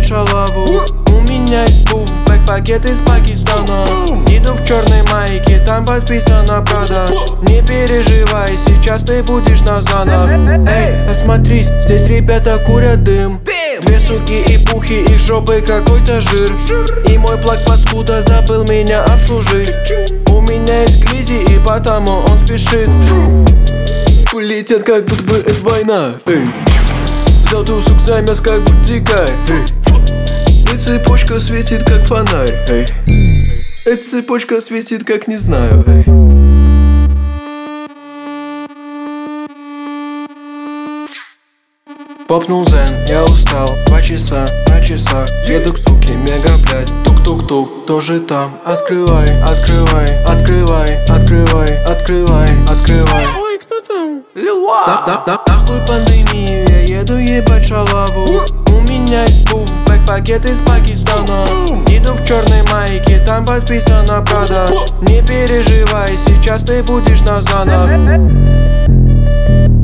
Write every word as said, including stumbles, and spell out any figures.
ебать шалаву. У меня есть пуф, бэкпакет из Пакистана. Иду в черной майке, там подписано Прада. Не переживай, сейчас ты будешь на заново. Эй, осмотрись, здесь ребята курят дым. Две суки и пухи, их жопы какой-то жир. И мой плаг паскуда забыл меня обслужить. У меня есть Глизи, и потому он спешит. Летят, как будто бы это война. Эй. Взял тусу к замес, как будто дикарь. Эй. И цепочка светит, как фонарь. Эй. Эта цепочка светит, как не знаю. Эй. Попнул зен, я устал, два часа на часах. Еду к суке, мега, блядь, тук-тук-тук, тоже там. Открывай, открывай, открывай, открывай, открывай, открывай. Ой, кто там? Лил Ва. На, на, на, нахуй пандемию, я еду ебать шалаву. У меня есть пуф, бэкпакет из Пакистана. Иду в черной майке, там подписано Прада. Не переживай, сейчас ты будешь на заново.